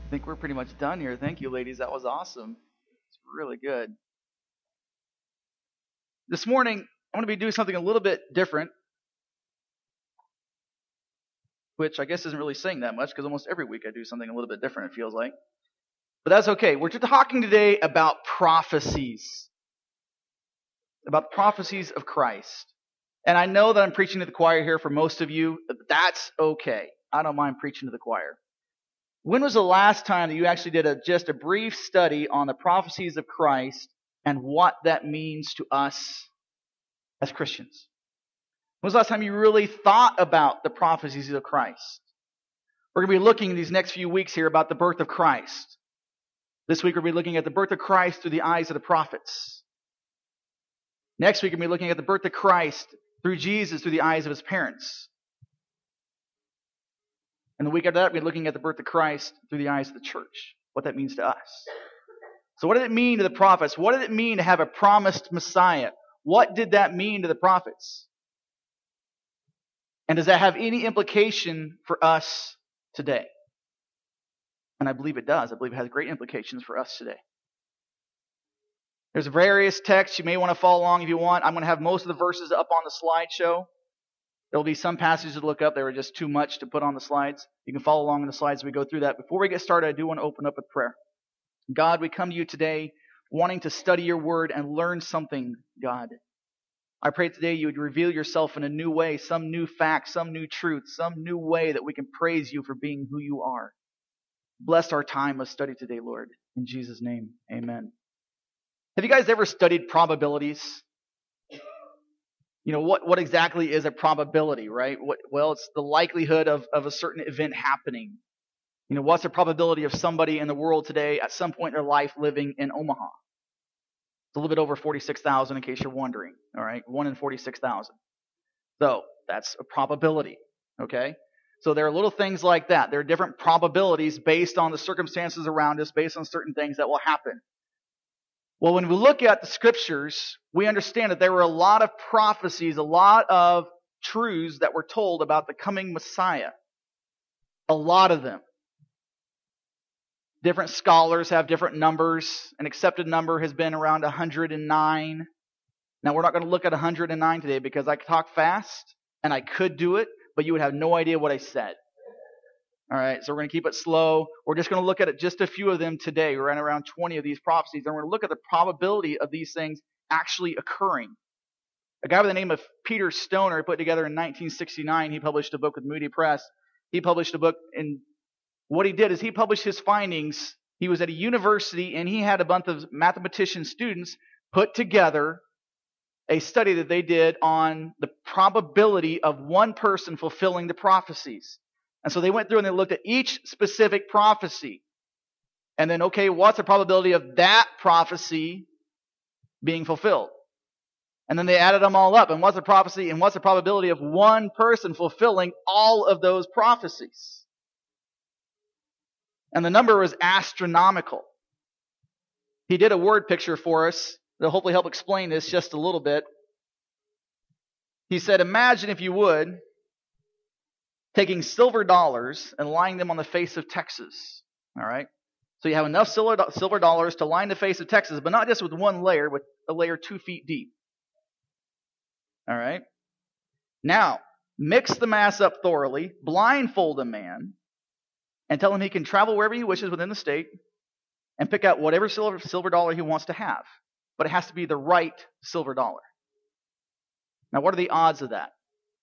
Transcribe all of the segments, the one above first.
I think we're pretty much done here. Thank you, ladies. That was awesome. It's really good. This morning, I'm going to be doing something a little bit different, which I guess isn't really saying that much because almost every week I do something a little bit different, it feels like. But that's okay. We're talking today about prophecies, about the prophecies of Christ. And I know that I'm preaching to the choir here for most of you, but that's okay. I don't mind preaching to the choir. When was the last time that you actually did just a brief study on the prophecies of Christ and what that means to us as Christians? When was the last time you really thought about the prophecies of Christ? We're going to be looking in these next few weeks here about the birth of Christ. This week we're going to be looking at the birth of Christ through the eyes of the prophets. Next week we're going to be looking at the birth of Christ through Jesus through the eyes of his parents. And the week after that, we're looking at the birth of Christ through the eyes of the church, what that means to us. So what did it mean to the prophets? What did it mean to have a promised Messiah? What did that mean to the prophets? And does that have any implication for us today? And I believe it does. I believe it has great implications for us today. There's various texts. You may want to follow along if you want. I'm going to have most of the verses up on the slideshow. There'll be some passages to look up. They were just too much to put on the slides. You can follow along in the slides as we go through that. Before we get started, I do want to open up with prayer. God, we come to you today wanting to study your word and learn something, God. I pray today you would reveal yourself in a new way, some new fact, some new truth, some new way that we can praise you for being who you are. Bless our time of study today, Lord. In Jesus' name, amen. Have you guys ever studied probabilities? You know, what exactly is a probability, right? Well, it's the likelihood of a certain event happening. You know, what's the probability of somebody in the world today at some point in their life living in Omaha? It's a little bit over 46,000 in case you're wondering, all right? 1 in 46,000. So that's a probability, okay? So there are little things like that. There are different probabilities based on the circumstances around us, based on certain things that will happen. Well, when we look at the scriptures, we understand that there were a lot of prophecies, a lot of truths that were told about the coming Messiah. A lot of them. Different scholars have different numbers. An accepted number has been around 109. Now, we're not going to look at 109 today because I talk fast and I could do it, but you would have no idea what I said. All right, so we're going to keep it slow. We're just going to look at it, just a few of them today. We're at around 20 of these prophecies, and we're going to look at the probability of these things actually occurring. A guy by the name of Peter Stoner put together in 1969, he published a book with Moody Press. He published a book, and what he did is he published his findings. He was at a university, and he had a bunch of mathematician students put together a study that they did on the probability of one person fulfilling the prophecies. And so they went through and they looked at each specific prophecy. And then, okay, what's the probability of that prophecy being fulfilled? And then they added them all up. And what's the prophecy and what's the probability of one person fulfilling all of those prophecies? And the number was astronomical. He did a word picture for us that'll hopefully help explain this just a little bit. He said, imagine if you would, taking silver dollars and lying them on the face of Texas. All right? So you have enough silver dollars to line the face of Texas, but not just with one layer, but a layer 2 feet deep. All right? Now, mix the mass up thoroughly, blindfold a man, and tell him he can travel wherever he wishes within the state and pick out whatever silver dollar he wants to have. But it has to be the right silver dollar. Now, what are the odds of that?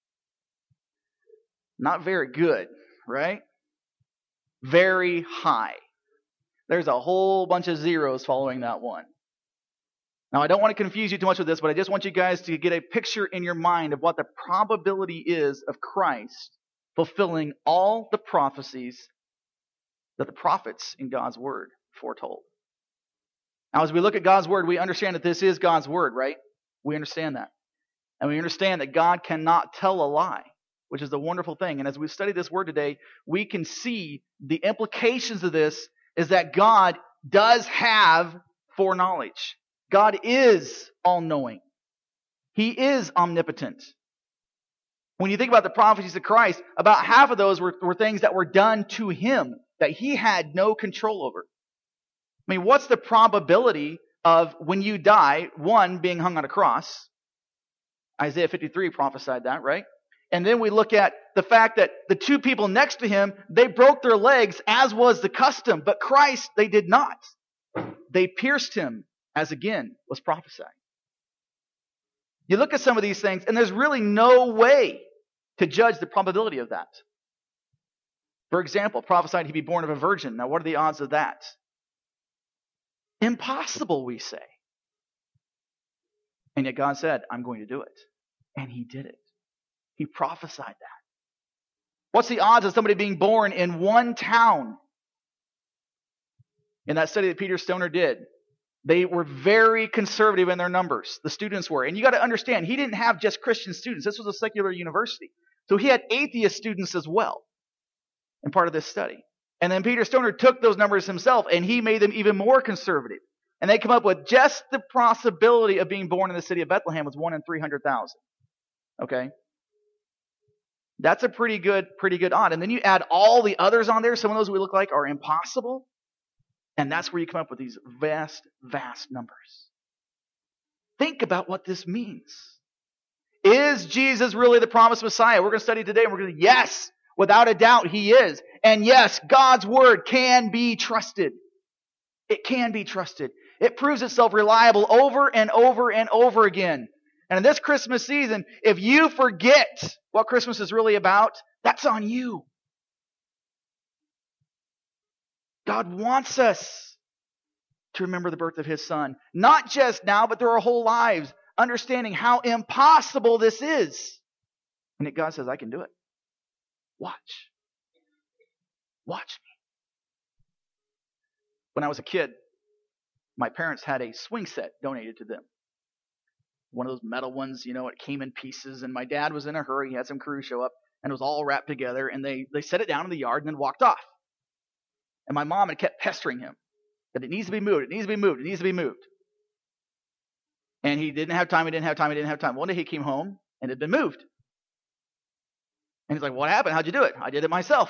Not very good, right? Very high. There's a whole bunch of zeros following that one. Now, I don't want to confuse you too much with this, but I just want you guys to get a picture in your mind of what the probability is of Christ fulfilling all the prophecies that the prophets in God's Word foretold. Now, as we look at God's Word, we understand that this is God's Word, right? We understand that. And we understand that God cannot tell a lie, which is a wonderful thing. And as we study this word today, we can see the implications of this is that God does have foreknowledge. God is all-knowing. He is omnipotent. When you think about the prophecies of Christ, about half of those were things that were done to him. that he had no control over. I mean, what's the probability of when you die, one, being hung on a cross? Isaiah 53 prophesied that, right? And then we look at the fact that the two people next to him, they broke their legs as was the custom, but Christ, they did not. They pierced him, as again was prophesied. You look at some of these things, and there's really no way to judge the probability of that. For example, prophesied he'd be born of a virgin. Now, what are the odds of that? Impossible, we say. And yet God said, I'm going to do it. And he did it. He prophesied that. What's the odds of somebody being born in one town? In that study that Peter Stoner did, they were very conservative in their numbers. The students were. And you got to understand, he didn't have just Christian students. This was a secular university. So he had atheist students as well in part of this study. And then Peter Stoner took those numbers himself and he made them even more conservative. And they come up with just the possibility of being born in the city of Bethlehem was 1 in 300,000. Okay? That's a pretty good odd. And then you add all the others on there. Some of those we look like are impossible. And that's where you come up with these vast, vast numbers. Think about what this means. Is Jesus really the promised Messiah? We're going to study today and we're going to, yes, without a doubt, he is. And yes, God's word can be trusted. It can be trusted. It proves itself reliable over and over and over again. And in this Christmas season, if you forget what Christmas is really about, that's on you. God wants us to remember the birth of his son. Not just now, but through our whole lives. Understanding how impossible this is. And yet God says, I can do it. Watch. Watch me. When I was a kid, my parents had a swing set donated to them. One of those metal ones, it came in pieces. And my dad was in a hurry. He had some crew show up. And it was all wrapped together. And they set it down in the yard and then walked off. And my mom had kept pestering him that it needs to be moved. It needs to be moved. It needs to be moved. And he didn't have time. He didn't have time. He didn't have time. One day he came home and it had been moved. And he's like, what happened? How'd you do it? I did it myself.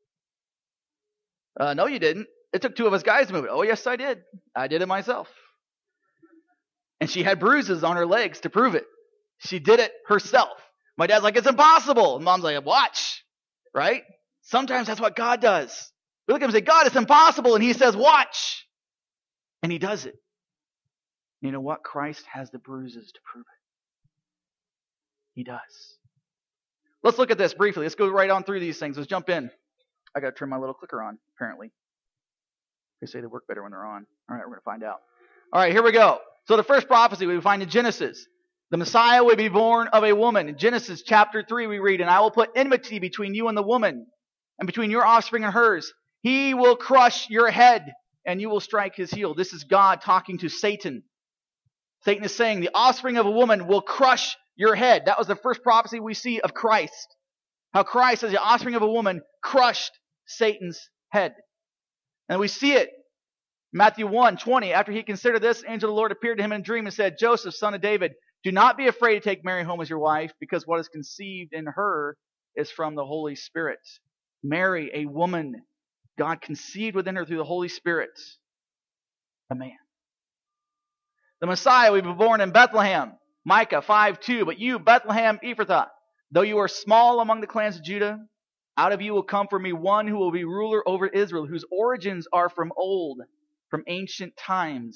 No, you didn't. It took two of us guys to move it. Oh, yes, I did. I did it myself. And she had bruises on her legs to prove it. She did it herself. My dad's like, it's impossible. And mom's like, watch. Right? Sometimes that's what God does. We look at him and say, God, it's impossible. And he says, watch. And he does it. You know what? Christ has the bruises to prove it. He does. Let's look at this briefly. Let's go right on through these things. Let's jump in. I got to turn my little clicker on, apparently. They say they work better when they're on. All right, we're going to find out. All right, here we go. So the first prophecy we find in Genesis. The Messiah will be born of a woman. In Genesis chapter 3 we read, and I will put enmity between you and the woman, and between your offspring and hers. He will crush your head, and you will strike his heel. This is God talking to Satan. Satan is saying, the offspring of a woman will crush your head. That was the first prophecy we see of Christ. How Christ, as the offspring of a woman, crushed Satan's head. And we see it. Matthew 1:20. After he considered this, the angel of the Lord appeared to him in a dream and said, Joseph, son of David, do not be afraid to take Mary home as your wife, because what is conceived in her is from the Holy Spirit. Mary, a woman, God conceived within her through the Holy Spirit, a man. The Messiah will be born in Bethlehem. Micah 5:2. But you, Bethlehem Ephrathah, though you are small among the clans of Judah, out of you will come for me one who will be ruler over Israel, whose origins are from old, from ancient times.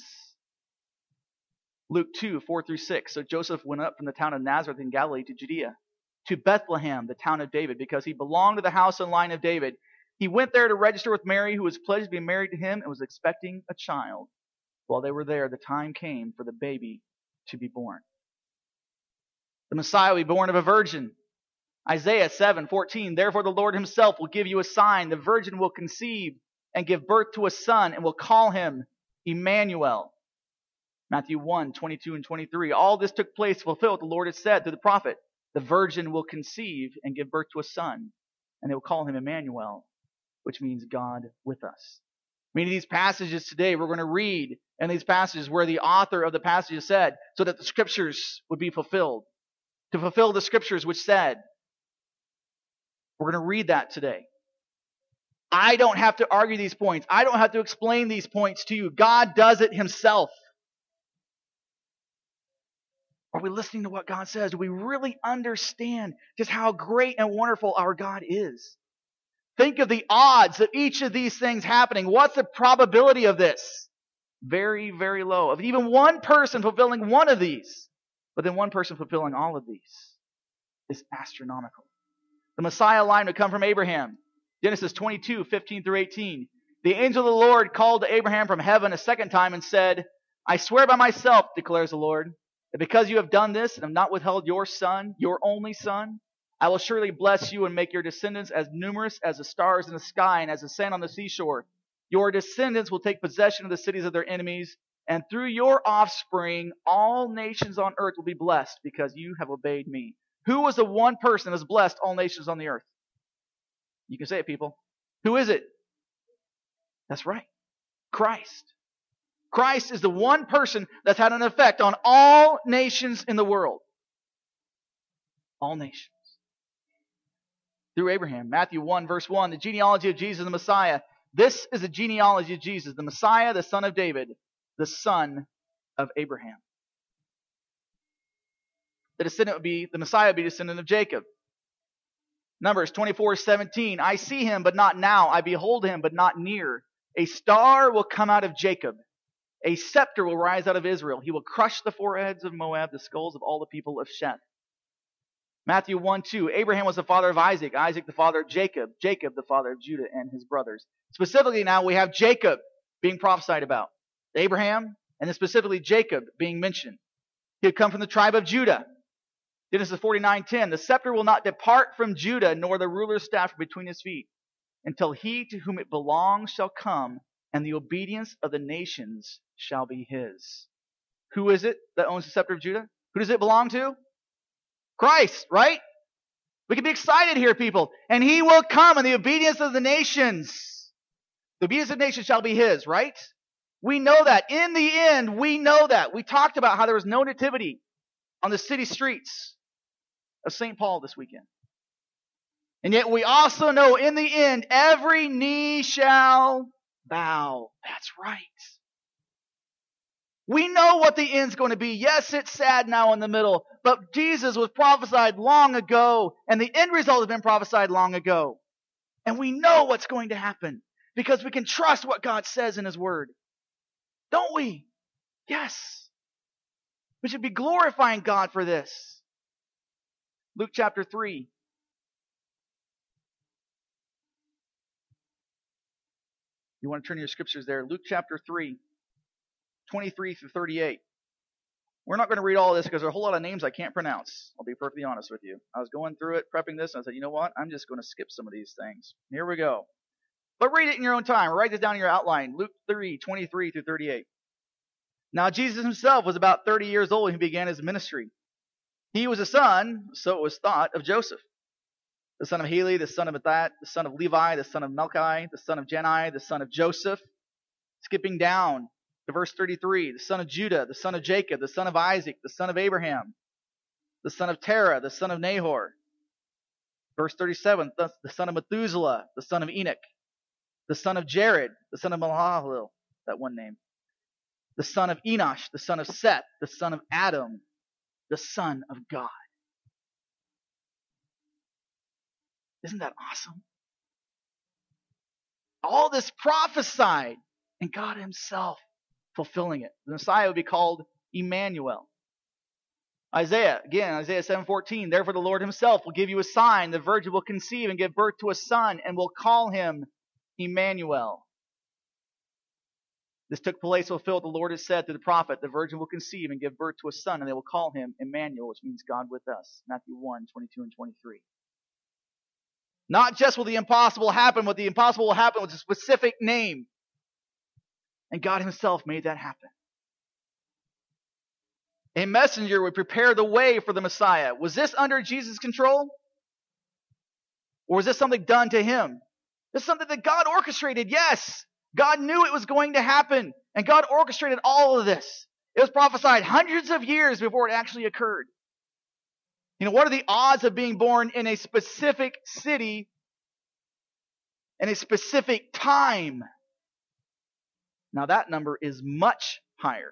Luke 2:4-6. So Joseph went up from the town of Nazareth in Galilee to Judea, to Bethlehem, the town of David, because he belonged to the house and line of David. He went there to register with Mary, who was pledged to be married to him and was expecting a child. While they were there, the time came for the baby to be born. The Messiah will be born of a virgin. Isaiah 7:14. Therefore the Lord himself will give you a sign. The virgin will conceive and give birth to a son and will call him Emmanuel. Matthew 1:22-23. All this took place to fulfill what the Lord had said through the prophet. The virgin will conceive and give birth to a son, and they will call him Emmanuel, which means God with us. Meaning these passages today we're going to read, and these passages where the author of the passage said, so that the scriptures would be fulfilled. To fulfill the scriptures which said. We're going to read that today. I don't have to argue these points. I don't have to explain these points to you. God does it himself. Are we listening to what God says? Do we really understand just how great and wonderful our God is? Think of the odds of each of these things happening. What's the probability of this? Very, very low. Of even one person fulfilling one of these, but then one person fulfilling all of these is astronomical. The Messiah line would come from Abraham. Genesis 22:15-18. The angel of the Lord called to Abraham from heaven a second time and said, I swear by myself, declares the Lord, that because you have done this and have not withheld your son, your only son, I will surely bless you and make your descendants as numerous as the stars in the sky and as the sand on the seashore. Your descendants will take possession of the cities of their enemies, and through your offspring, all nations on earth will be blessed because you have obeyed me. Who was the one person that has blessed all nations on the earth? You can say it, people. Who is it? That's right. Christ. Christ is the one person that's had an effect on all nations in the world. All nations. Through Abraham. Matthew 1 verse 1, the genealogy of Jesus the Messiah. This is the genealogy of Jesus, the Messiah, the son of David, the son of Abraham. The Messiah would be a descendant of Jacob. Numbers 24:17, I see him, but not now. I behold him, but not near. A star will come out of Jacob. A scepter will rise out of Israel. He will crush the foreheads of Moab, the skulls of all the people of Sheth. Matthew 1:2, Abraham was the father of Isaac. Isaac the father of Jacob. Jacob the father of Judah and his brothers. Specifically now we have Jacob being prophesied about. Abraham, and then specifically Jacob being mentioned. He had come from the tribe of Judah. Genesis 49:10, the scepter will not depart from Judah, nor the ruler's staff from between his feet, until he to whom it belongs shall come, and the obedience of the nations shall be his. Who is it that owns the scepter of Judah? Who does it belong to? Christ, right? We can be excited here, people. And he will come, and the obedience of the nations. The obedience of the nations shall be his, right? We know that. In the end, we know that. We talked about how there was no nativity on the city streets of St. Paul this weekend. And yet we also know in the end, every knee shall bow. That's right. We know what the end's going to be. Yes, it's sad now in the middle, but Jesus was prophesied long ago, and the end result has been prophesied long ago. And we know what's going to happen because we can trust what God says in his word. Don't we? Yes. We should be glorifying God for this. Luke chapter 3. You want to turn your scriptures there. Luke chapter 3, 23-38. We're not going to read all of this because there are a whole lot of names I can't pronounce. I'll be perfectly honest with you. I was going through it, prepping this, and I said, you know what? I'm just going to skip some of these things. Here we go. But read it in your own time. Write this down in your outline. Luke 3, 23-38. Now Jesus himself was about 30 years old when he began his ministry. He was a son, so it was thought, of Joseph, the son of Heli, the son of Mathat, the son of Levi, the son of Melchi, the son of Jenai, the son of Joseph. Skipping down to verse 33, the son of Judah, the son of Jacob, the son of Isaac, the son of Abraham, the son of Terah, the son of Nahor. Verse 37, the son of Methuselah, the son of Enoch, the son of Jared, the son of Mahalalel, that one name, the son of Enosh, the son of Seth, the son of Adam, the son of God. Isn't that awesome? All this prophesied, and God himself fulfilling it. The Messiah would be called Emmanuel. Isaiah 7:14, therefore the Lord himself will give you a sign. The virgin will conceive and give birth to a son, and will call him Emmanuel. This took place to fulfill what the Lord has said through the prophet. The virgin will conceive and give birth to a son, and they will call him Emmanuel, which means God with us. Matthew 1, 22 and 23. Not just will the impossible happen, but the impossible will happen with a specific name. And God himself made that happen. A messenger would prepare the way for the Messiah. Was this under Jesus' control? Or was this something done to him? This is something that God orchestrated, yes. God knew it was going to happen. And God orchestrated all of this. It was prophesied hundreds of years before it actually occurred. You know, what are the odds of being born in a specific city in a specific time. Now that number is much higher.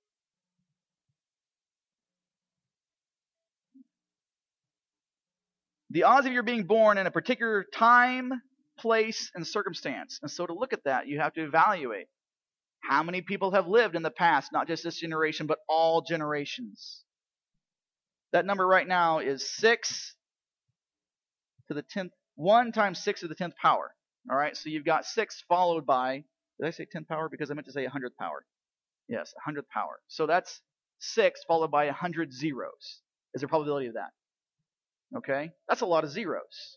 The odds of your being born in a particular time, place, and circumstance. And so to look at that, you have to evaluate how many people have lived in the past, not just this generation, but all generations. That number right now is 6 to the 10th, 1 times 6 to the 10th power. All right, so you've got 6 followed by, did I say 10th power? Because I meant to say 100th power. Yes, 100th power. So that's 6 followed by 100 zeros is the probability of that. Okay? That's a lot of zeros.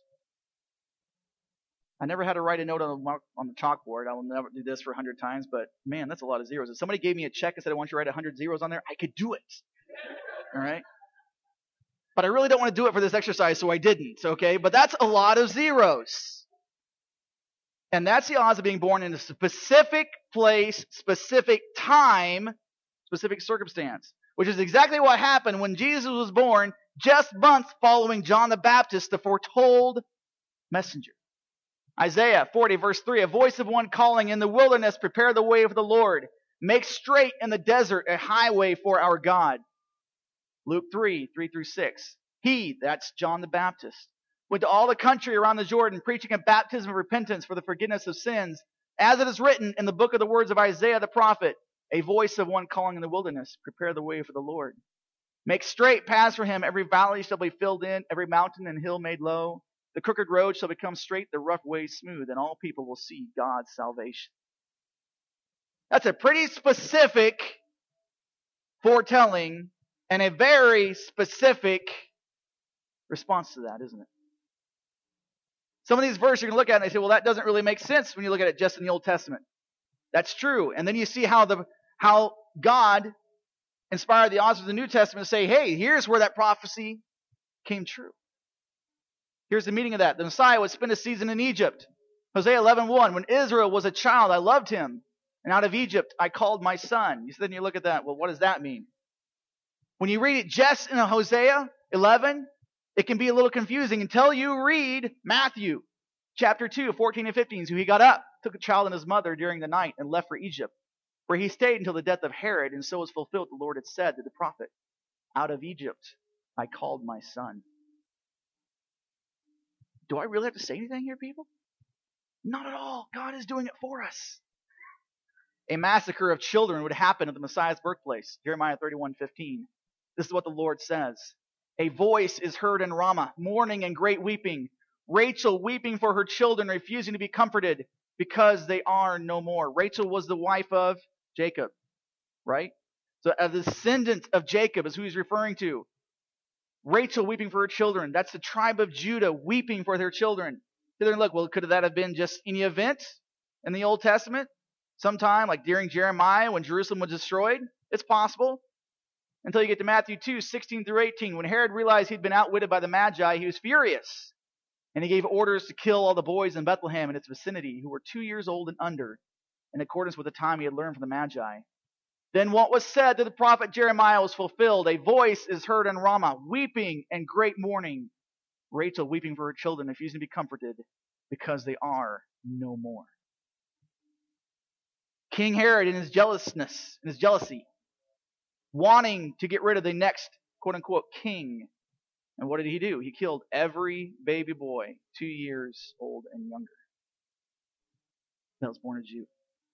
I never had to write a note on the chalkboard. I will never do this for 100 times, but man, that's a lot of zeros. If somebody gave me a check and said, I want you to write 100 zeros on there, I could do it. All right? But I really don't want to do it for this exercise, so I didn't. Okay? But that's a lot of zeros. And that's the odds of being born in a specific place, specific time, specific circumstance, which is exactly what happened when Jesus was born, just months following John the Baptist, the foretold messenger. Isaiah 40 verse 3, a voice of one calling in the wilderness, prepare the way of the Lord. Make straight in the desert a highway for our God. Luke 3 through 6. He, that's John the Baptist, went to all the country around the Jordan, preaching a baptism of repentance for the forgiveness of sins, as it is written in the book of the words of Isaiah the prophet, a voice of one calling in the wilderness, prepare the way for the Lord. Make straight paths for him. Every valley shall be filled in, every mountain and hill made low. The crooked road shall become straight, the rough way smooth, and all people will see God's salvation. That's a pretty specific foretelling and a very specific response to that, isn't it? Some of these verses you're going to look at and they say, well, that doesn't really make sense when you look at it just in the Old Testament. That's true. And then you see how God inspired the authors of the New Testament to say, hey, here's where that prophecy came true. Here's the meaning of that. The Messiah would spend a season in Egypt. Hosea 11:1, when Israel was a child, I loved him. And out of Egypt, I called my son. Then you look at that. Well, what does that mean? When you read it just in Hosea 11, it can be a little confusing until you read Matthew chapter 2, 14 and 15. So he got up, took a child and his mother during the night, and left for Egypt, where he stayed until the death of Herod, and so was fulfilled the Lord had said to the prophet, out of Egypt I called my son. Do I really have to say anything here, people? Not at all. God is doing it for us. A massacre of children would happen at the Messiah's birthplace. Jeremiah 31:15. This is what the Lord says. A voice is heard in Ramah, mourning and great weeping. Rachel weeping for her children, refusing to be comforted because they are no more. Rachel was the wife of Jacob, right? So a descendant of Jacob is who he's referring to. Rachel weeping for her children. That's the tribe of Judah weeping for their children. Look, well, could that have been just any event in the Old Testament? Sometime, like during Jeremiah when Jerusalem was destroyed? It's possible. Until you get to Matthew 2, 16 through 18. When Herod realized he'd been outwitted by the Magi, he was furious. And he gave orders to kill all the boys in Bethlehem and its vicinity who were 2 years old and under, in accordance with the time he had learned from the Magi. Then what was said to the prophet Jeremiah was fulfilled. A voice is heard in Ramah, weeping and great mourning. Rachel weeping for her children, refusing to be comforted because they are no more. King Herod in his jealousness, in his jealousy, wanting to get rid of the next quote-unquote king. And what did he do? He killed every baby boy 2 years old and younger that was born a Jew.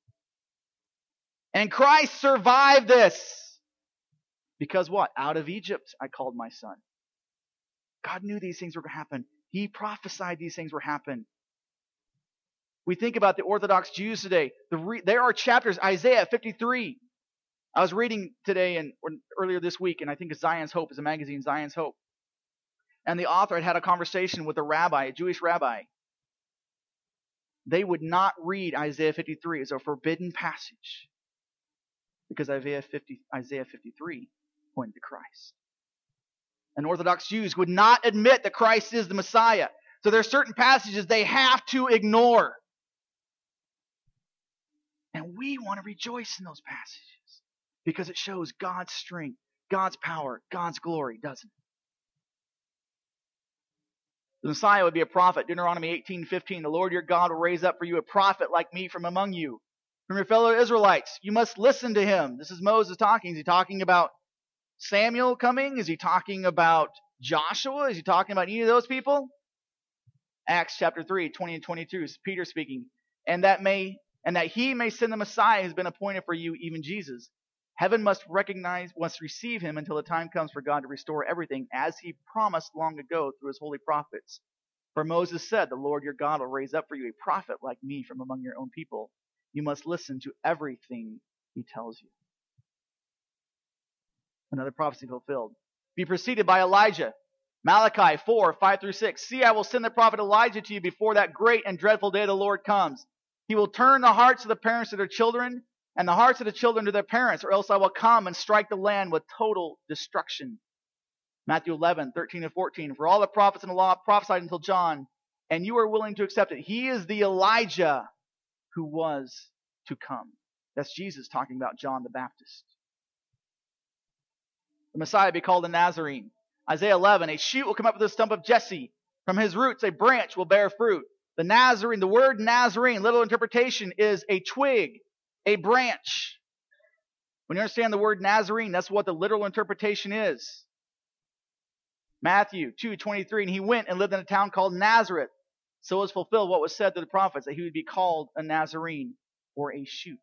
And Christ survived this. Because what? Out of Egypt I called my son. God knew these things were going to happen. He prophesied these things would happen. We think about the Orthodox Jews today. There are chapters, Isaiah 53. I was reading today and earlier this week, and I think it's Zion's Hope, it's a magazine, Zion's Hope. And the author had a conversation with a rabbi, a Jewish rabbi. They would not read Isaiah 53 as a forbidden passage because Isaiah 53 pointed to Christ. And Orthodox Jews would not admit that Christ is the Messiah. So there are certain passages they have to ignore. And we want to rejoice in those passages because it shows God's strength, God's power, God's glory, doesn't it? The Messiah would be a prophet. Deuteronomy 18:15, the Lord your God will raise up for you a prophet like me from among you, from your fellow Israelites. You must listen to him. This is Moses talking. Is he talking about Samuel coming? Is he talking about Joshua? Is he talking about any of those people? Acts chapter 3, 20 and 22, is Peter speaking. And that he may send the Messiah who's been appointed for you, even Jesus. Heaven must receive him until the time comes for God to restore everything, as he promised long ago through his holy prophets. For Moses said, the Lord your God will raise up for you a prophet like me from among your own people. You must listen to everything he tells you. Another prophecy fulfilled. Be preceded by Elijah. Malachi 4, 5 through 6. See, I will send the prophet Elijah to you before that great and dreadful day of the Lord comes. He will turn the hearts of the parents to their children, and the hearts of the children to their parents, or else I will come and strike the land with total destruction. Matthew 11, 13 and 14. For all the prophets and the law prophesied until John, and you are willing to accept it. He is the Elijah who was to come. That's Jesus talking about John the Baptist. The Messiah will be called a Nazarene. Isaiah 11, a shoot will come up with the stump of Jesse. From his roots a branch will bear fruit. The Nazarene, the word Nazarene, literal interpretation, is a twig, a branch. When you understand the word Nazarene, that's what the literal interpretation is. Matthew 2:23, and he went and lived in a town called Nazareth. So was fulfilled what was said to the prophets, that he would be called a Nazarene, or a shoot.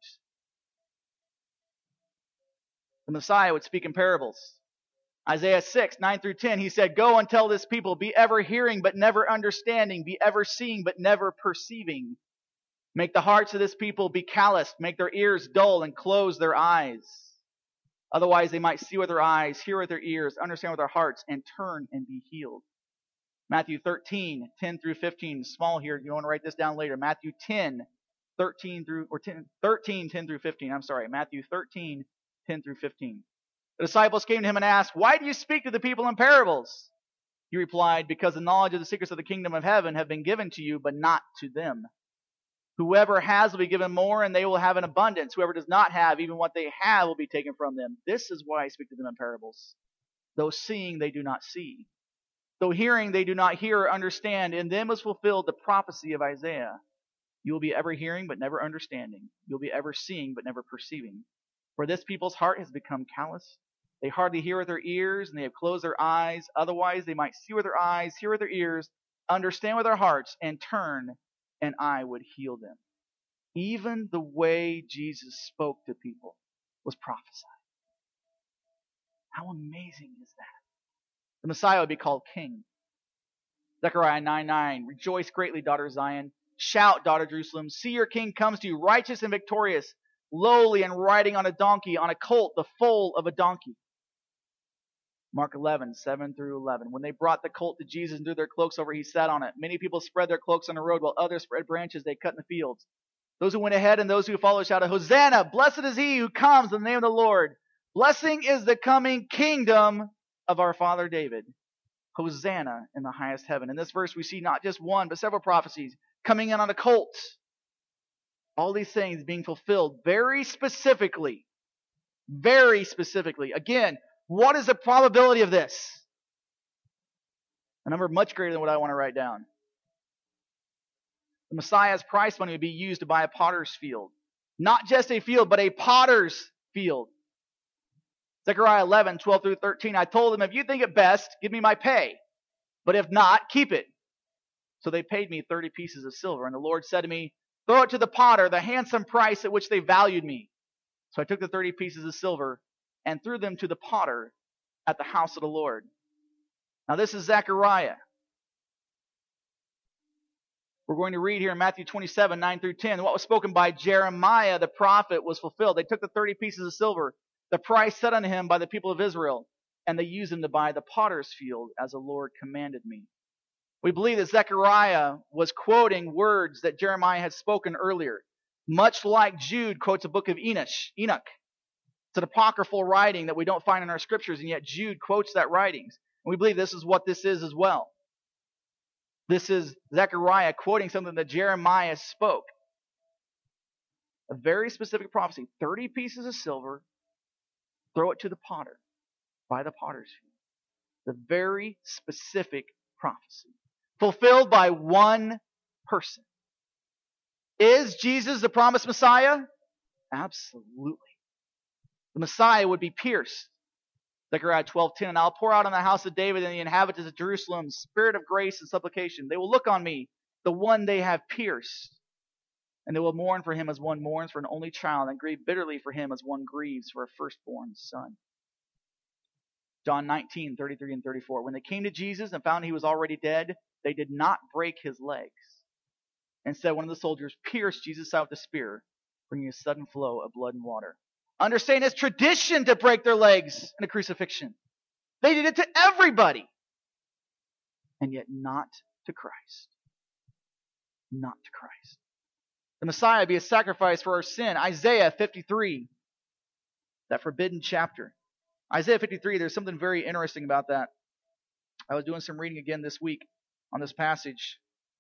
The Messiah would speak in parables. Isaiah 6, 9 through 10, he said, go and tell this people, be ever hearing but never understanding, be ever seeing but never perceiving. Make the hearts of this people be calloused, make their ears dull, and close their eyes. Otherwise they might see with their eyes, hear with their ears, understand with their hearts, and turn and be healed. Matthew 13, 10 through 15, small here, you want to write this down later. Matthew 10, 10 through 15, Matthew 13, 10 through 15. The disciples came to him and asked, why do you speak to the people in parables? He replied, because the knowledge of the secrets of the kingdom of heaven have been given to you, but not to them. Whoever has will be given more, and they will have an abundance. Whoever does not have, even what they have will be taken from them. This is why I speak to them in parables. Though seeing, they do not see. Though hearing, they do not hear or understand. In them is fulfilled the prophecy of Isaiah. You will be ever hearing, but never understanding. You will be ever seeing, but never perceiving. For this people's heart has become callous. They hardly hear with their ears, and they have closed their eyes. Otherwise, they might see with their eyes, hear with their ears, understand with their hearts, and turn, and I would heal them. Even the way Jesus spoke to people was prophesied. How amazing is that? The Messiah would be called King. Zechariah 9:9, rejoice greatly, daughter Zion. Shout, daughter Jerusalem. See, your king comes to you, righteous and victorious, lowly and riding on a donkey, on a colt, the foal of a donkey. Mark 11, 7 through 11. When they brought the colt to Jesus and threw their cloaks over, he sat on it. Many people spread their cloaks on the road, while others spread branches they cut in the fields. Those who went ahead and those who followed shouted, Hosanna! Blessed is he who comes in the name of the Lord. Blessing is the coming kingdom of our father David. Hosanna in the highest heaven. In this verse we see not just one, but several prophecies coming in on a colt. All these things being fulfilled very specifically. Very specifically. Again, what is the probability of this? A number much greater than what I want to write down. The Messiah's price money would be used to buy a potter's field. Not just a field, but a potter's field. Zechariah 11, 12 through 13. I told them, if you think it best, give me my pay. But if not, keep it. So they paid me 30 pieces of silver. And the Lord said to me, throw it to the potter, the handsome price at which they valued me. So I took the 30 pieces of silver and threw them to the potter at the house of the Lord. Now this is Zechariah. We're going to read here in Matthew 27, 9 through 10. What was spoken by Jeremiah the prophet was fulfilled. They took the 30 pieces of silver, the price set unto him by the people of Israel, and they used them to buy the potter's field as the Lord commanded me. We believe that Zechariah was quoting words that Jeremiah had spoken earlier. Much like Jude quotes a book of Enoch. It's an apocryphal writing that we don't find in our scriptures, and yet Jude quotes that writings. And we believe this is what this is as well. This is Zechariah quoting something that Jeremiah spoke. A very specific prophecy. 30 pieces of silver, throw it to the potter, by the potter's field. The very specific prophecy. fulfilled by one person. Is Jesus the promised Messiah? Absolutely. The Messiah would be pierced. Zechariah 12:10, and I'll pour out on the house of David and the inhabitants of Jerusalem spirit of grace and supplication. They will look on me, the one they have pierced, and they will mourn for him as one mourns for an only child, and grieve bitterly for him as one grieves for a firstborn son. John 19:33 and 34. When they came to Jesus and found he was already dead, they did not break his legs. Instead, one of the soldiers pierced Jesus out with a spear, bringing a sudden flow of blood and water. Understand, it's tradition to break their legs in a crucifixion. They did it to everybody. And yet not to Christ. Not to Christ. The Messiah be a sacrifice for our sin. Isaiah 53, that forbidden chapter. Isaiah 53, there's something very interesting about that. I was doing some reading again this week on this passage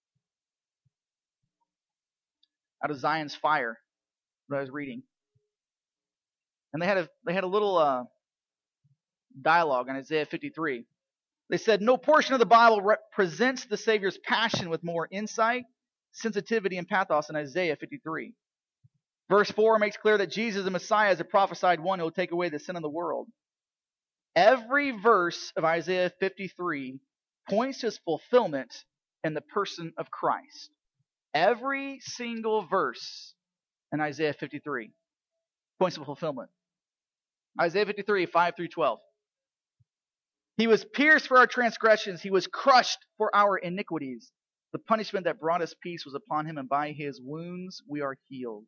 out of Zion's Fire that I was reading. And they had a little dialogue on Isaiah 53. They said, no portion of the Bible presents the Savior's passion with more insight, sensitivity, and pathos than Isaiah 53. Verse 4 makes clear that Jesus, the Messiah, is the prophesied one who will take away the sin of the world. Every verse of Isaiah 53 points to his fulfillment in the person of Christ. Every single verse in Isaiah 53 points to fulfillment. Isaiah 53, 5 through 12. He was pierced for our transgressions. He was crushed for our iniquities. The punishment that brought us peace was upon him, and by his wounds we are healed.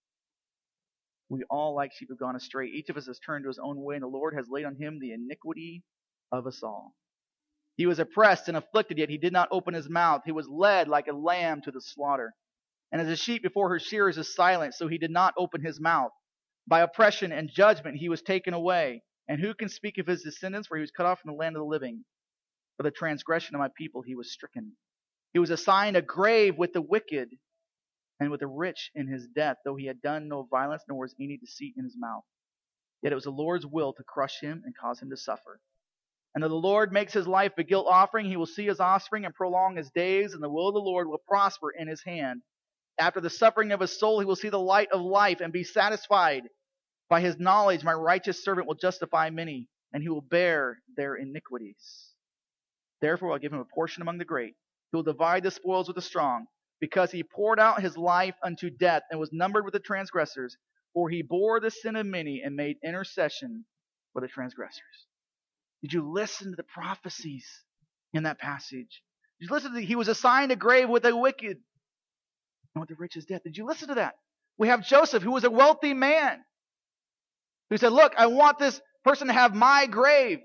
We all like sheep have gone astray. Each of us has turned to his own way, and the Lord has laid on him the iniquity of us all. He was oppressed and afflicted, yet he did not open his mouth. He was led like a lamb to the slaughter. And as a sheep before her shearers is silent, so he did not open his mouth. By oppression and judgment he was taken away. And who can speak of his descendants? For he was cut off from the land of the living. For the transgression of my people he was stricken. He was assigned a grave with the wicked and with the rich in his death, though he had done no violence, nor was any deceit in his mouth. Yet it was the Lord's will to crush him and cause him to suffer. And though the Lord makes his life a guilt offering, he will see his offspring and prolong his days, and the will of the Lord will prosper in his hand. After the suffering of his soul, he will see the light of life and be satisfied. By his knowledge, my righteous servant will justify many, and he will bear their iniquities. Therefore, I'll give him a portion among the great. He will divide the spoils with the strong, because he poured out his life unto death and was numbered with the transgressors. For he bore the sin of many and made intercession for the transgressors. Did you listen to the prophecies in that passage? Did you listen to he was assigned a grave with the wicked and with the rich is death? Did you listen to that? We have Joseph, who was a wealthy man, who said, look, I want this person to have my grave.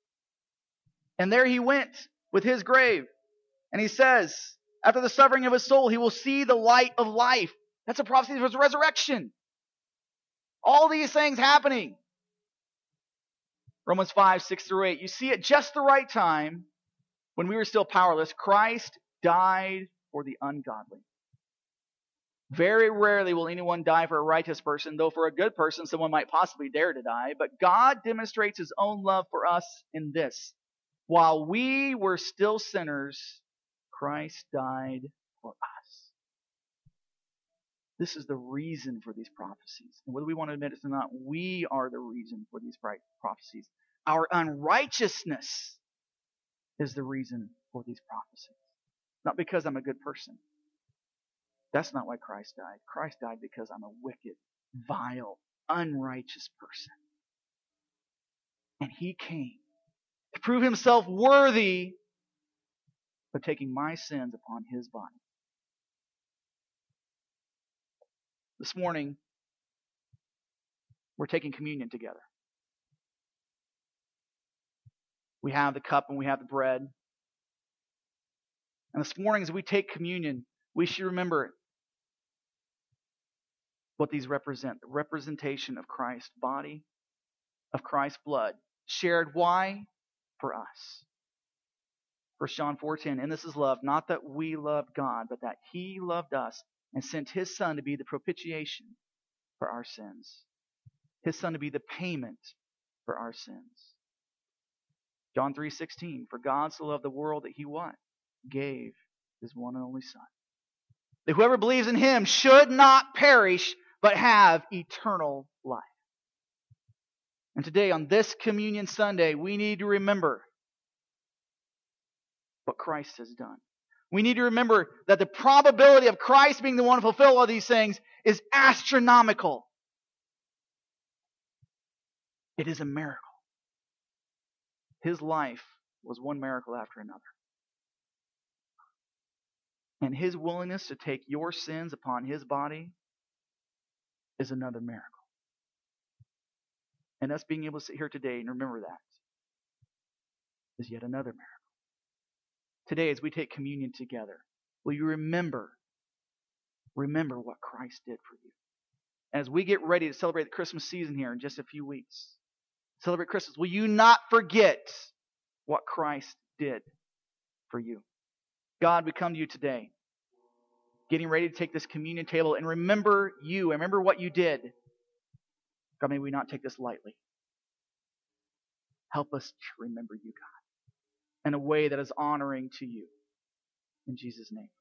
And there he went with his grave. And he says, after the suffering of his soul, he will see the light of life. That's a prophecy of his resurrection. All these things happening. Romans 5, 6 through 8. You see, at just the right time, when we were still powerless, Christ died for the ungodly. Very rarely will anyone die for a righteous person, though for a good person someone might possibly dare to die. But God demonstrates his own love for us in this. While we were still sinners, Christ died for us. This is the reason for these prophecies. And whether we want to admit it or not, we are the reason for these prophecies. Our unrighteousness is the reason for these prophecies. Not because I'm a good person. That's not why Christ died. Christ died because I'm a wicked, vile, unrighteous person. And he came to prove himself worthy of taking my sins upon his body. This morning, we're taking communion together. We have the cup and we have the bread. And this morning, as we take communion, we should remember what these represent. The representation of Christ's body, of Christ's blood. Shared why? For us. 1 John 4:10, and this is love, not that we loved God, but that he loved us and sent his Son to be the propitiation for our sins. His Son to be the payment for our sins. John 3:16, for God so loved the world that he what? gave his one and only Son, that whoever believes in him should not perish, but have eternal life. And today, on this Communion Sunday, we need to remember what Christ has done. We need to remember that the probability of Christ being the one to fulfill all these things is astronomical. It is a miracle. His life was one miracle after another. And his willingness to take your sins upon his body is another miracle. And us being able to sit here today and remember that is yet another miracle. Today, as we take communion together, will you remember what Christ did for you? As we get ready to celebrate the Christmas season here in just a few weeks, celebrate Christmas, will you not forget what Christ did for you? God, we come to you today, getting ready to take this communion table and remember you, and remember what you did. God, may we not take this lightly. Help us to remember you, God, in a way that is honoring to you. In Jesus' name.